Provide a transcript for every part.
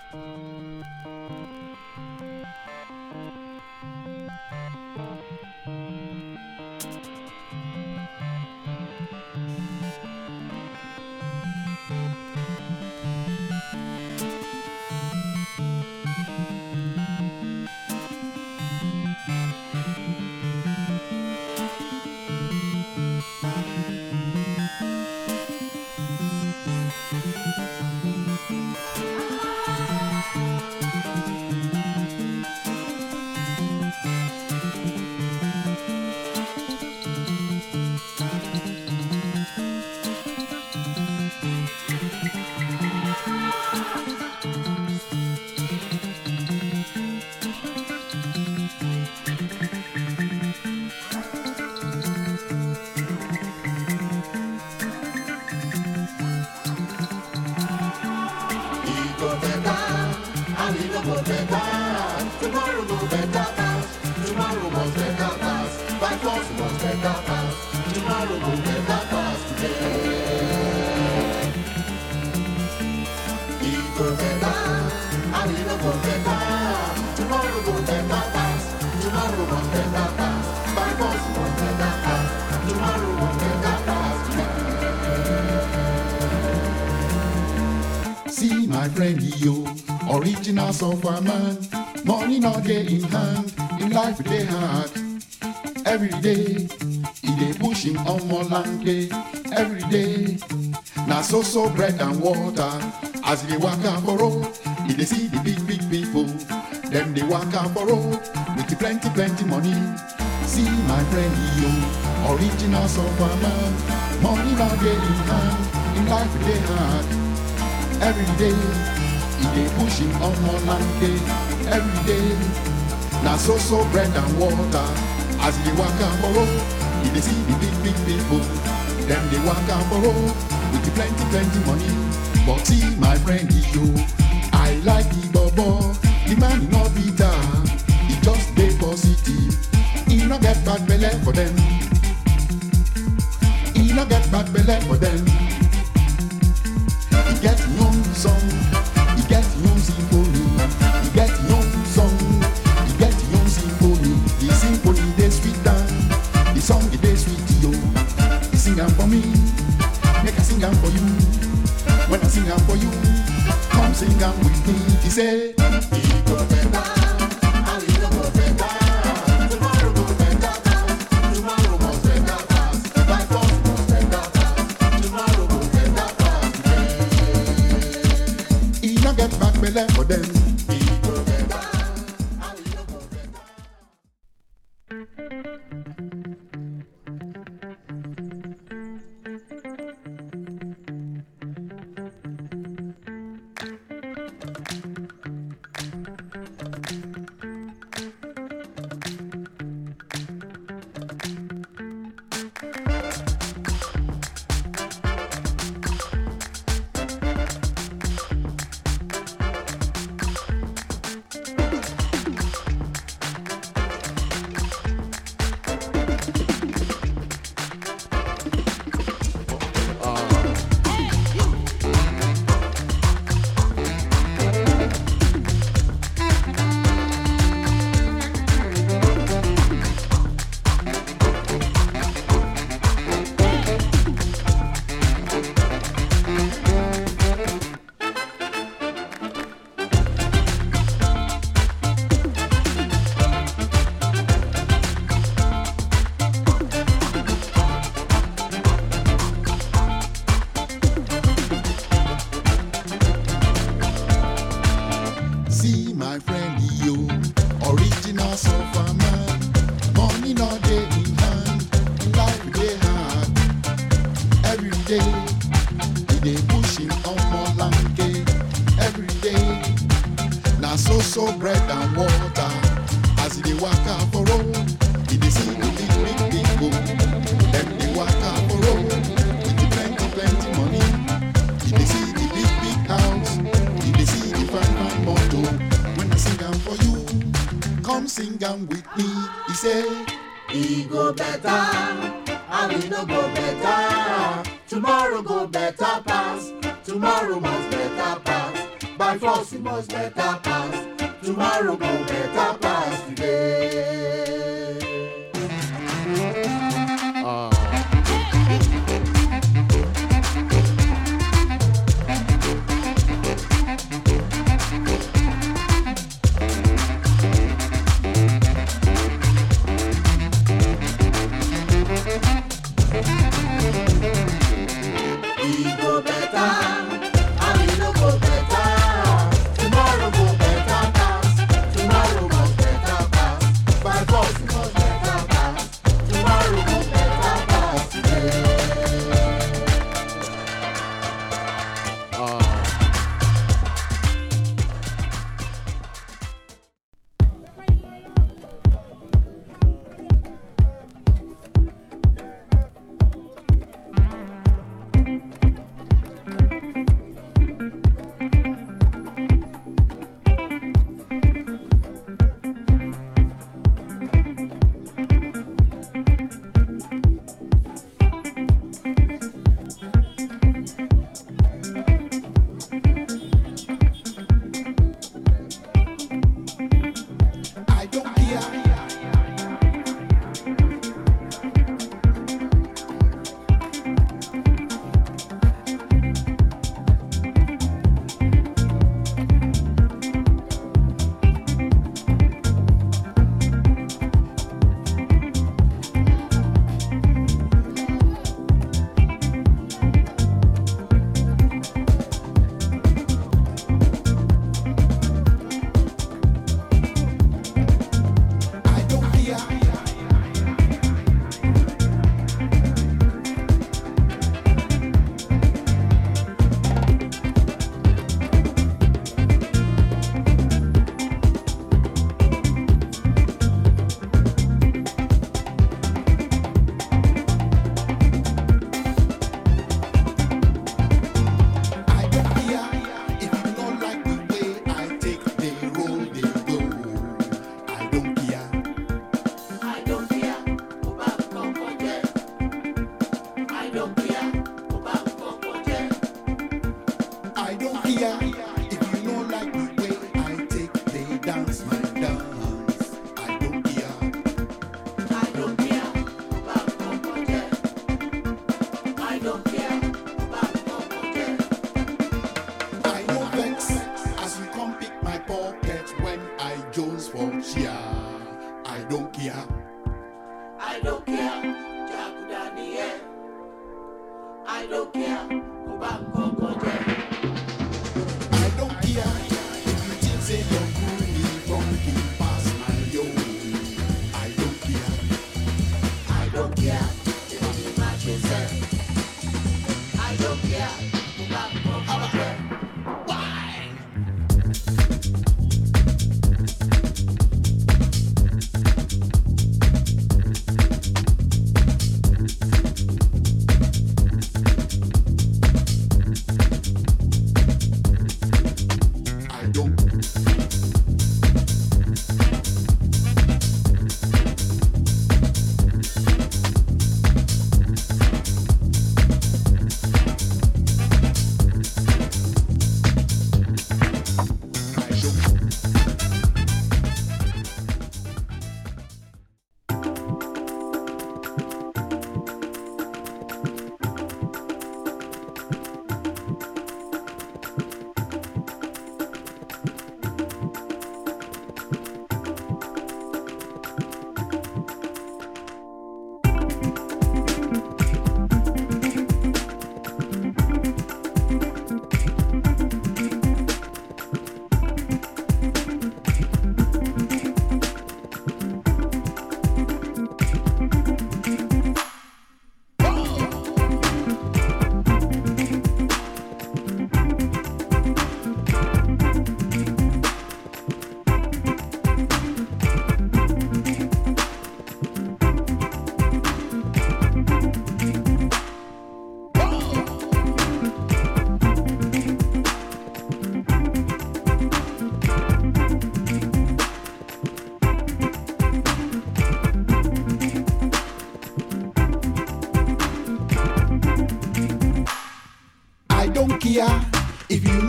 See my friend yo, original software man. Money not day in hand, in life they hard. Every day, he dey push him on more land day. Every day, na so bread and water. As they walk out for road, he dey see the big people. Them they walk out for road with the plenty money. See my friend yo, original software man. Money not day in hand, in life they hard. Every day, he dey push him on more land day. Every day, na so bread and water. As he walk out for road, he dey see the big people. Them they walk out for road with the plenty money. But see my friend yo, I like the bobo. The man no bitter, he just dey positive. He no get bad belle for them. He no get bad belle for them. He get young song, he get young symphony. He get young song, he get young symphony. The symphony dey sweet down, the song dey sweet yo. He sing am for me, make I sing am for you. When I sing am for you, come sing am with me. He say, he go better, and he no go better. Tomorrow go better, tomorrow must better pass. By force must better pass. Tomorrow go better pass. He no get back belle for them. He go better, and he no go better. See my friend yo, original sofa man. Money not day in hand, life dey hard. Every day, he dey push him on more land day. Every day, na so bread and water. As he dey walk out for road, he dey see the big people. Them dey walk out for road with the plenty money. He dey see the big house, he dey see the fine motor. When I sing am for you, come sing am with me. He say, he go better, and he no go better. Tomorrow go better pass. Tomorrow must better pass. By force it must better pass. Tomorrow go better pass today. We go better, and we no go better. Tomorrow go better pass. Tomorrow go better pass. By force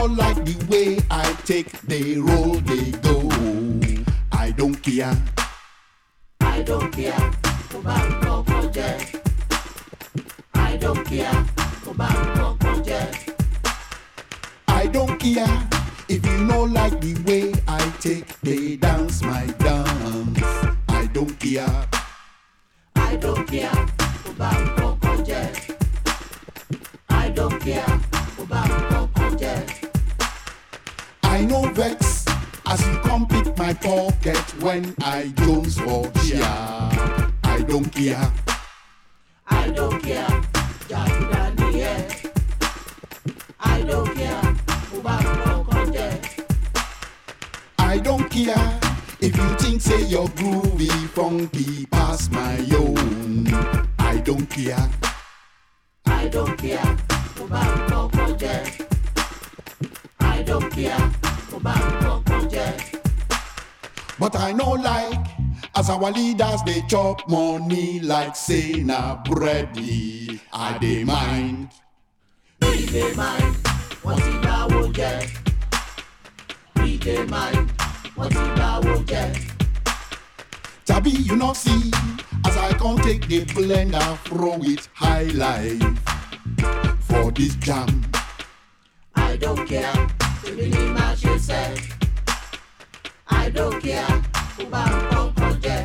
not like the way I take, they roll, they go. I don't care. I don't care. Kò bá nǹkan jẹ́. I don't care. Kò bá nǹkan jẹ́. I don't care if you know like the way I take, they dance my dance. I don't care. I don't care. Kò bá nǹkan jẹ́. I don't care. Kò bá nǹkan jẹ́. I know vex as you come pick my pocket when I jones for share. I don't care. I don't care. Jàgùdà nìyẹn. I don't care. Kò bá nǹkan jẹ́. I don't care if you think say you're groovy, funky, past my own. I don't care. I don't care. Kò bá nǹkan jẹ́. I don't care. Kò bá nǹkan jẹ́. But I know like as our leaders they chop money like say na bready. I dey mind. We dey mind. Wọ́n ti dáwó jẹ. We dey mind. Wọ́n ti dáwó jẹ. Tabi you not see as I can't take the blender throw it high life for this jam. I don't care. Èmi ni màá ṣe sẹ́. I don't care. Kò bá nǹkan jẹ́.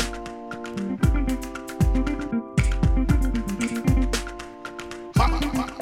Ha!